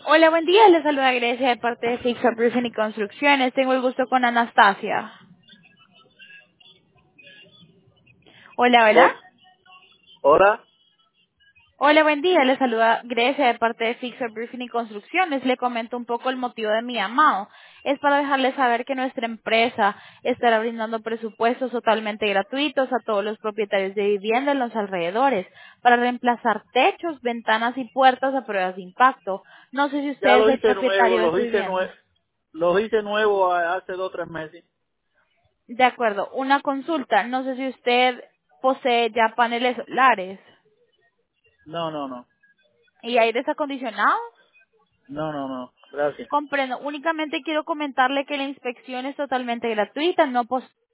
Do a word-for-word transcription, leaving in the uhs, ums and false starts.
Hola, buen día. Les saluda Grecia de parte de Fix Up Roofing y Construcciones. Tengo el gusto con Anastasia. Hola, hola. Ho- Hola. Hola, buen día. Les saluda Grecia de parte de Fix Up Roofing y Construcciones. Le comento un poco el motivo de mi llamado. Es para dejarles saber que nuestra empresa estará brindando presupuestos totalmente gratuitos a todos los propietarios de vivienda en los alrededores para reemplazar techos, ventanas y puertas a pruebas de impacto. No sé si Ya usted es lo el hice nuevo, propietario de los su hice nuevo, vivienda. los hice nuevo a- hace dos o tres meses. De acuerdo, una consulta. No sé si usted posee ya paneles solares No, no, no. y aires acondicionados. No, no, no. Gracias. Comprendo. Únicamente quiero comentarle que la inspección es totalmente gratuita. No pos-